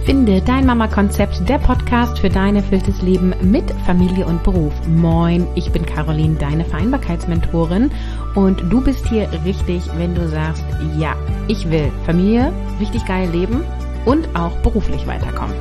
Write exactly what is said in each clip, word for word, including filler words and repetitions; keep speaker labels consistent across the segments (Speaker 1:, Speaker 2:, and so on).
Speaker 1: Finde dein Mama-Konzept, der Podcast für dein erfülltes Leben mit Familie und Beruf. Moin, ich bin Caroline, deine Vereinbarkeitsmentorin und du bist hier richtig, wenn du sagst, ja, ich will Familie, richtig geil leben und auch beruflich weiterkommen.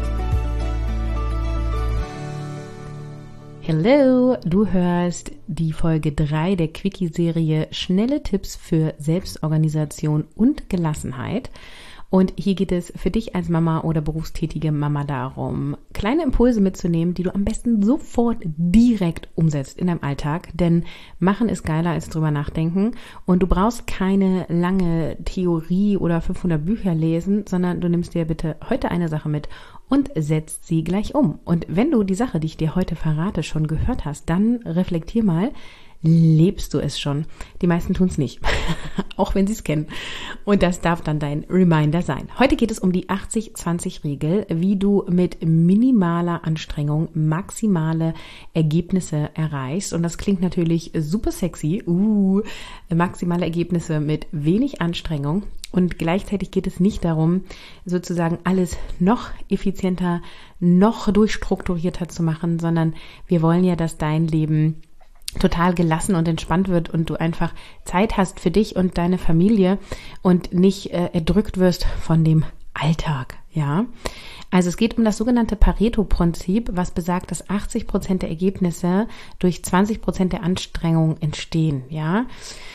Speaker 1: Hello, du hörst die Folge drei der Quickie-Serie Schnelle Tipps für Selbstorganisation und Gelassenheit. Und hier geht es für dich als Mama oder berufstätige Mama darum, kleine Impulse mitzunehmen, die du am besten sofort direkt umsetzt in deinem Alltag. Denn machen ist geiler als drüber nachdenken. Und du brauchst keine lange Theorie oder fünfhundert Bücher lesen, sondern du nimmst dir bitte heute eine Sache mit und setzt sie gleich um. Und wenn du die Sache, die ich dir heute verrate, schon gehört hast, dann reflektier mal, lebst du es schon? Die meisten tun es nicht, auch wenn sie es kennen. Und das darf dann dein Reminder sein. Heute geht es um die achtzig zwanzig Regel, wie du mit minimaler Anstrengung maximale Ergebnisse erreichst. Und das klingt natürlich super sexy. Uh, maximale Ergebnisse mit wenig Anstrengung. Und gleichzeitig geht es nicht darum, sozusagen alles noch effizienter, noch durchstrukturierter zu machen, sondern wir wollen ja, dass dein Leben total gelassen und entspannt wird und du einfach Zeit hast für dich und deine Familie und nicht äh, erdrückt wirst von dem Alltag, ja. Also es geht um das sogenannte Pareto-Prinzip, was besagt, dass achtzig Prozent der Ergebnisse durch zwanzig Prozent der Anstrengung entstehen, ja.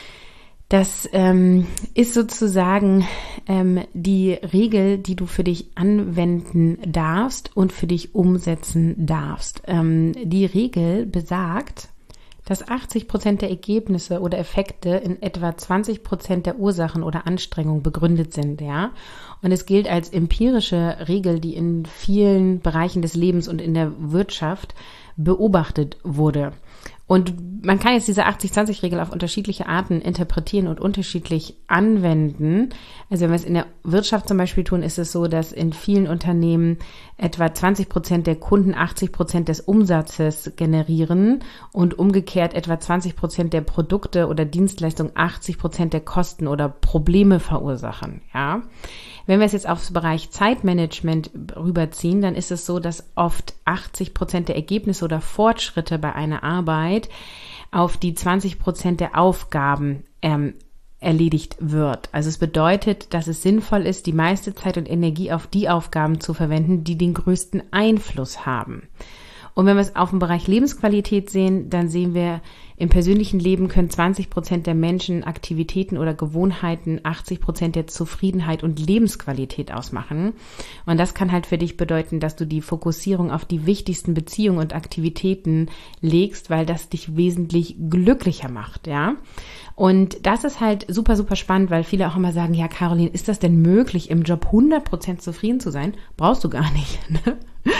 Speaker 1: Das ähm, ist sozusagen ähm, die Regel, die du für dich anwenden darfst und für dich umsetzen darfst. Ähm, die Regel besagt, dass achtzig Prozent der Ergebnisse oder Effekte in etwa zwanzig Prozent der Ursachen oder Anstrengungen begründet sind, ja. Und es gilt als empirische Regel, die in vielen Bereichen des Lebens und in der Wirtschaft beobachtet wurde. Und man kann jetzt diese achtzig zwanzig Regel auf unterschiedliche Arten interpretieren und unterschiedlich anwenden. Also wenn wir es in der Wirtschaft zum Beispiel tun, ist es so, dass in vielen Unternehmen etwa zwanzig Prozent der Kunden achtzig Prozent des Umsatzes generieren und umgekehrt etwa zwanzig Prozent der Produkte oder Dienstleistungen achtzig Prozent der Kosten oder Probleme verursachen, ja. Wenn wir es jetzt aufs Bereich Zeitmanagement rüberziehen, dann ist es so, dass oft achtzig Prozent der Ergebnisse oder Fortschritte bei einer Arbeit auf die zwanzig Prozent der Aufgaben ähm, erledigt wird. Also es bedeutet, dass es sinnvoll ist, die meiste Zeit und Energie auf die Aufgaben zu verwenden, die den größten Einfluss haben. Und wenn wir es auf den Bereich Lebensqualität sehen, dann sehen wir, im persönlichen Leben können zwanzig Prozent der Menschen Aktivitäten oder Gewohnheiten achtzig Prozent der Zufriedenheit und Lebensqualität ausmachen. Und das kann halt für dich bedeuten, dass du die Fokussierung auf die wichtigsten Beziehungen und Aktivitäten legst, weil das dich wesentlich glücklicher macht, ja. Und das ist halt super, super spannend, weil viele auch immer sagen, ja, Caroline, ist das denn möglich, im Job hundert Prozent zufrieden zu sein? Brauchst du gar nicht, ne?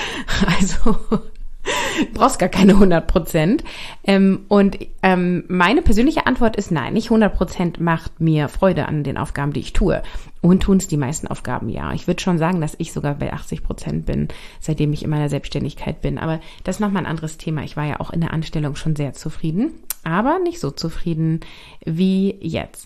Speaker 1: Also brauchst gar keine hundert Prozent. Ähm, und ähm, meine persönliche Antwort ist nein, nicht hundert Prozent macht mir Freude an den Aufgaben, die ich tue. Und tun es die meisten Aufgaben, ja. Ich würde schon sagen, dass ich sogar bei achtzig Prozent bin, seitdem ich in meiner Selbstständigkeit bin. Aber das ist nochmal ein anderes Thema. Ich war ja auch in der Anstellung schon sehr zufrieden, aber nicht so zufrieden wie jetzt.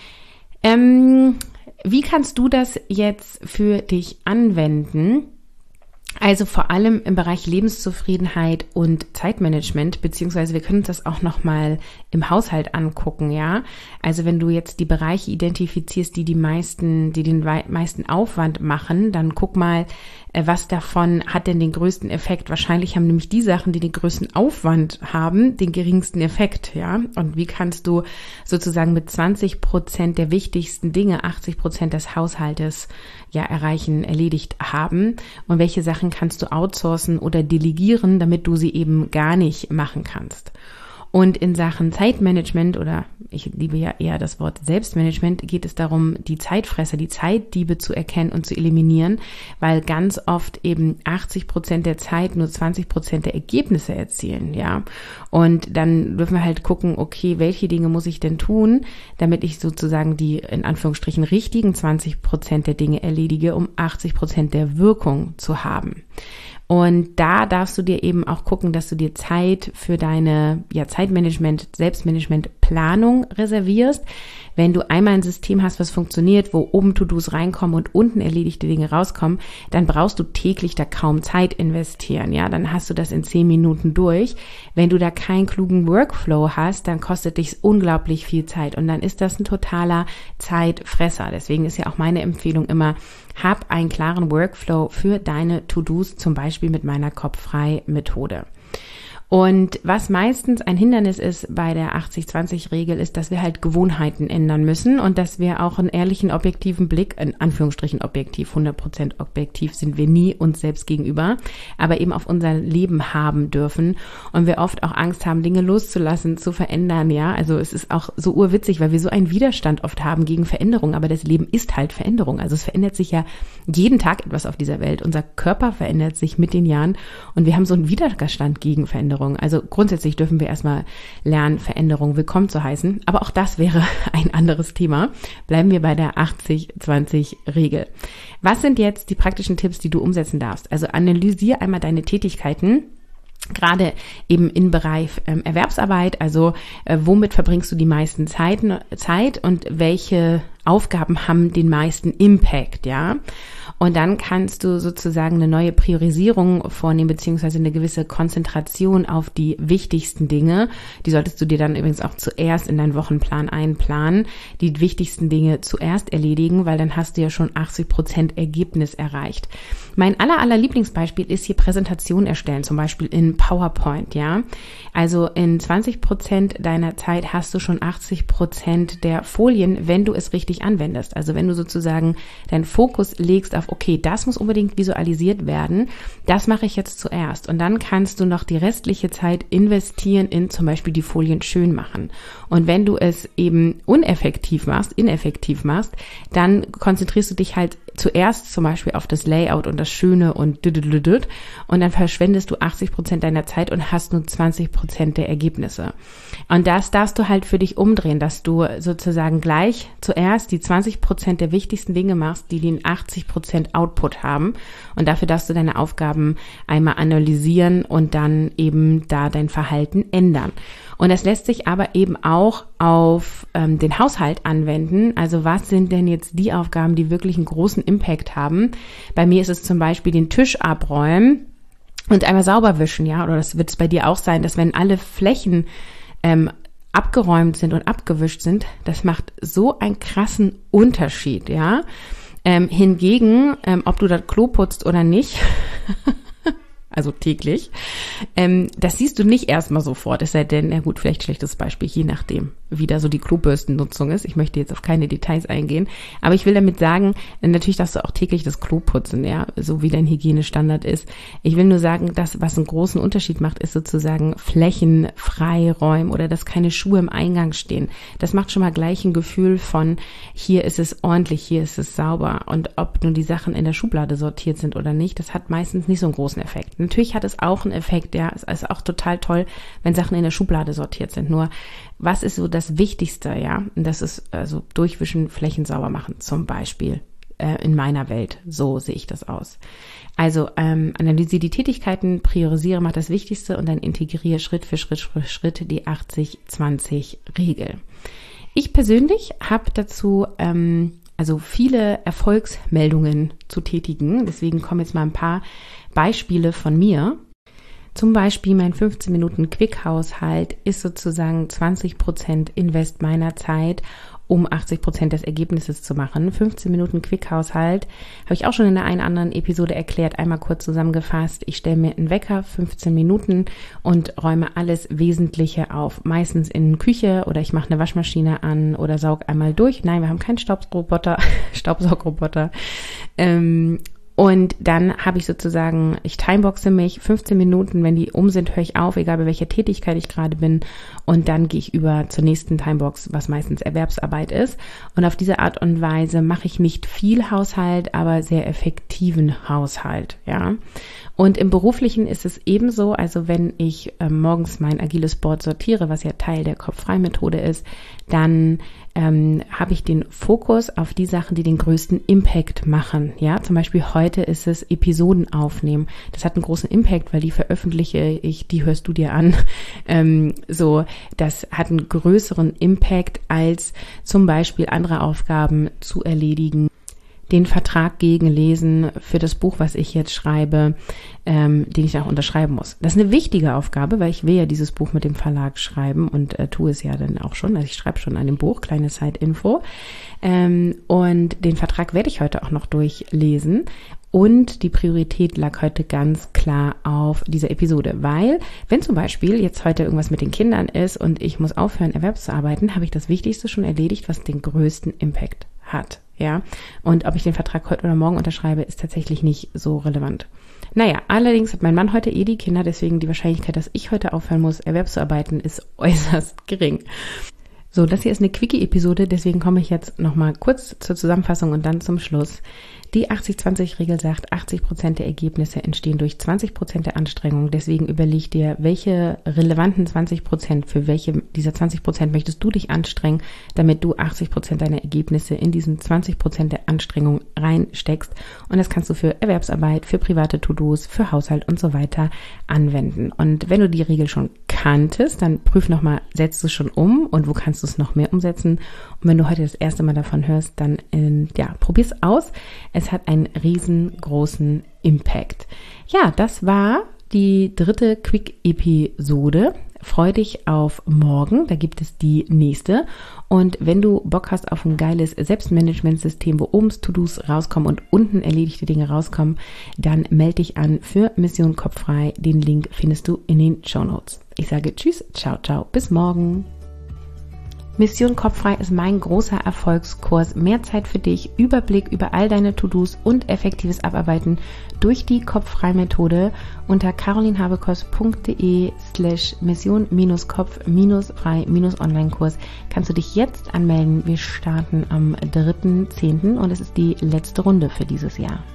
Speaker 1: Ähm, wie kannst du das jetzt für dich anwenden? Also vor allem im Bereich Lebenszufriedenheit und Zeitmanagement, beziehungsweise wir können uns das auch nochmal im Haushalt angucken, ja. Also wenn du jetzt die Bereiche identifizierst, die die meisten, die den meisten Aufwand machen, dann guck mal, was davon hat denn den größten Effekt? Wahrscheinlich haben nämlich die Sachen, die den größten Aufwand haben, den geringsten Effekt, ja. Und wie kannst du sozusagen mit zwanzig Prozent der wichtigsten Dinge achtzig Prozent des Haushaltes ja erreichen, erledigt haben? Und welche Sachen kannst du outsourcen oder delegieren, damit du sie eben gar nicht machen kannst? Und in Sachen Zeitmanagement, oder ich liebe ja eher das Wort Selbstmanagement, geht es darum, die Zeitfresser, die Zeitdiebe zu erkennen und zu eliminieren, weil ganz oft eben achtzig Prozent der Zeit nur zwanzig Prozent der Ergebnisse erzielen, ja. Und dann dürfen wir halt gucken, okay, welche Dinge muss ich denn tun, damit ich sozusagen die in Anführungsstrichen richtigen zwanzig Prozent der Dinge erledige, um achtzig Prozent der Wirkung zu haben. Und da darfst du dir eben auch gucken, dass du dir Zeit für deine ja, Zeitmanagement, Selbstmanagement Planung reservierst. Wenn du einmal ein System hast, was funktioniert, wo oben To-Dos reinkommen und unten erledigte Dinge rauskommen, dann brauchst du täglich da kaum Zeit investieren, ja, dann hast du das in zehn Minuten durch. Wenn du da keinen klugen Workflow hast, dann kostet dich unglaublich viel Zeit und dann ist das ein totaler Zeitfresser. Deswegen ist ja auch meine Empfehlung immer, hab einen klaren Workflow für deine To-Dos, zum Beispiel mit meiner Kopffrei-Methode. Und was meistens ein Hindernis ist bei der achtzig zwanzig Regel, ist, dass wir halt Gewohnheiten ändern müssen und dass wir auch einen ehrlichen, objektiven Blick, in Anführungsstrichen objektiv, hundert Prozent objektiv sind wir nie uns selbst gegenüber, aber eben auf unser Leben haben dürfen und wir oft auch Angst haben, Dinge loszulassen, zu verändern, ja. Also es ist auch so urwitzig, weil wir so einen Widerstand oft haben gegen Veränderung, aber das Leben ist halt Veränderung. Also es verändert sich ja jeden Tag etwas auf dieser Welt. Unser Körper verändert sich mit den Jahren und wir haben so einen Widerstand gegen Veränderung. Also grundsätzlich dürfen wir erstmal lernen, Veränderung willkommen zu heißen. Aber auch das wäre ein anderes Thema. Bleiben wir bei der achtzig zwanzig Regel. Was sind jetzt die praktischen Tipps, die du umsetzen darfst? Also analysiere einmal deine Tätigkeiten. Gerade eben im Bereich ähm, Erwerbsarbeit, also äh, womit verbringst du die meisten Zeiten, Zeit und welche Aufgaben haben den meisten Impact, ja? Und dann kannst du sozusagen eine neue Priorisierung vornehmen, beziehungsweise eine gewisse Konzentration auf die wichtigsten Dinge. Die solltest du dir dann übrigens auch zuerst in deinen Wochenplan einplanen. Die wichtigsten Dinge zuerst erledigen, weil dann hast du ja schon achtzig Prozent Ergebnis erreicht. Mein aller, aller Lieblingsbeispiel ist hier Präsentation erstellen, zum Beispiel in PowerPoint, ja. Also in zwanzig Prozent deiner Zeit hast du schon achtzig Prozent der Folien, wenn du es richtig anwendest. Also wenn du sozusagen deinen Fokus legst auf, okay, das muss unbedingt visualisiert werden, das mache ich jetzt zuerst. Und dann kannst du noch die restliche Zeit investieren in zum Beispiel die Folien schön machen. Und wenn du es eben uneffektiv machst, ineffektiv machst, dann konzentrierst du dich halt zuerst zum Beispiel auf das Layout und das Schöne und düdüdüdüd und dann verschwendest du achtzig Prozent deiner Zeit und hast nur zwanzig Prozent der Ergebnisse. Und das darfst du halt für dich umdrehen, dass du sozusagen gleich zuerst die zwanzig Prozent der wichtigsten Dinge machst, die den achtzig Prozent Output haben. Und dafür darfst du deine Aufgaben einmal analysieren und dann eben da dein Verhalten ändern. Und das lässt sich aber eben auch auf ähm, den Haushalt anwenden. Also was sind denn jetzt die Aufgaben, die wirklich einen großen Impact haben? Bei mir ist es zum Beispiel den Tisch abräumen und einmal sauber wischen, ja. Oder das wird es bei dir auch sein, dass wenn alle Flächen ähm, abgeräumt sind und abgewischt sind, das macht so einen krassen Unterschied, ja. Ähm, hingegen, ähm, ob du das Klo putzt oder nicht, also täglich, ähm, das siehst du nicht erstmal sofort, es sei denn, na gut, vielleicht schlechtes Beispiel, je nachdem, wie da so die Klobürstennutzung ist. Ich möchte jetzt auf keine Details eingehen, aber ich will damit sagen, natürlich darfst du auch täglich das Klo putzen, ja, so wie dein Hygienestandard ist. Ich will nur sagen, dass was einen großen Unterschied macht, ist sozusagen Flächen freiräumen oder dass keine Schuhe im Eingang stehen. Das macht schon mal gleich ein Gefühl von, hier ist es ordentlich, hier ist es sauber, und ob nun die Sachen in der Schublade sortiert sind oder nicht, das hat meistens nicht so einen großen Effekt. Natürlich hat es auch einen Effekt, ja, es ist auch total toll, wenn Sachen in der Schublade sortiert sind. Nur, was ist so das Wichtigste, ja? Und das ist also durchwischen, Flächen sauber machen, zum Beispiel äh, in meiner Welt. So sehe ich das aus. Also ähm, analysiere die Tätigkeiten, priorisiere, mach das Wichtigste und dann integriere Schritt für Schritt für Schritt die achtzig zwanzig Regel. Ich persönlich habe dazu ähm, also viele Erfolgsmeldungen zu tätigen. Deswegen kommen jetzt mal ein paar Beispiele von mir. Zum Beispiel mein fünfzehn Minuten Quick-Haushalt ist sozusagen zwanzig Prozent Invest meiner Zeit, um achtzig Prozent des Ergebnisses zu machen. fünfzehn Minuten Quick-Haushalt habe ich auch schon in der einen anderen Episode erklärt, einmal kurz zusammengefasst. Ich stelle mir einen Wecker, fünfzehn Minuten, und räume alles Wesentliche auf. Meistens in der Küche oder ich mache eine Waschmaschine an oder saug einmal durch. Nein, wir haben keinen Staubsaugroboter, Staubsaugroboter. Ähm, Und dann habe ich sozusagen, ich timeboxe mich, fünfzehn Minuten, wenn die um sind, höre ich auf, egal bei welcher Tätigkeit ich gerade bin. Und dann gehe ich über zur nächsten Timebox, was meistens Erwerbsarbeit ist. Und auf diese Art und Weise mache ich nicht viel Haushalt, aber sehr effektiven Haushalt, ja. Und im Beruflichen ist es ebenso, also wenn ich äh, morgens mein agiles Board sortiere, was ja Teil der Kopffrei-Methode ist, dann ähm, habe ich den Fokus auf die Sachen, die den größten Impact machen. Ja, zum Beispiel heute heute ist es Episoden aufnehmen. Das hat einen großen Impact, weil die veröffentliche ich, die hörst du dir an. Ähm, so, das hat einen größeren Impact als zum Beispiel andere Aufgaben zu erledigen. Den Vertrag gegenlesen für das Buch, was ich jetzt schreibe, ähm, den ich auch unterschreiben muss. Das ist eine wichtige Aufgabe, weil ich will ja dieses Buch mit dem Verlag schreiben und äh, tue es ja dann auch schon. Also ich schreibe schon an dem Buch, kleine Side-Info. Ähm, und den Vertrag werde ich heute auch noch durchlesen. Und die Priorität lag heute ganz klar auf dieser Episode, weil wenn zum Beispiel jetzt heute irgendwas mit den Kindern ist und ich muss aufhören, erwerbszuarbeiten, habe ich das Wichtigste schon erledigt, was den größten Impact hat. Ja, und ob ich den Vertrag heute oder morgen unterschreibe, ist tatsächlich nicht so relevant. Naja, allerdings hat mein Mann heute eh die Kinder, deswegen die Wahrscheinlichkeit, dass ich heute aufhören muss, erwerbszuarbeiten, ist äußerst gering. So, das hier ist eine Quickie-Episode, deswegen komme ich jetzt nochmal kurz zur Zusammenfassung und dann zum Schluss. Die achtzig zwanzig Regel sagt, achtzig Prozent der Ergebnisse entstehen durch zwanzig Prozent der Anstrengung. Deswegen überleg dir, welche relevanten zwanzig Prozent, für welche dieser zwanzig Prozent möchtest du dich anstrengen, damit du achtzig Prozent deiner Ergebnisse in diesen zwanzig Prozent der Anstrengung reinsteckst. Und das kannst du für Erwerbsarbeit, für private To-Dos, für Haushalt und so weiter anwenden. Und wenn du die Regel schon kanntest, dann prüf nochmal, setzt du es schon um und wo kannst du es noch mehr umsetzen? Und wenn du heute das erste Mal davon hörst, dann äh, ja, probier's aus. Es hat einen riesengroßen Impact. Ja, das war die dritte Quick-Episode. Freu dich auf morgen, da gibt es die nächste. Und wenn du Bock hast auf ein geiles Selbstmanagementsystem, wo oben To-Dos rauskommen und unten erledigte Dinge rauskommen, dann melde dich an für Mission Kopffrei. Den Link findest du in den Shownotes. Ich sage Tschüss, ciao, ciao, bis morgen. Mission Kopffrei ist mein großer Erfolgskurs. Mehr Zeit für dich, Überblick über all deine To-Dos und effektives Abarbeiten durch die Kopffrei-Methode. Unter carolinhabekos.de slash mission-kopf-frei-online-Kurs kannst du dich jetzt anmelden. Wir starten am dritten zehnten und es ist die letzte Runde für dieses Jahr.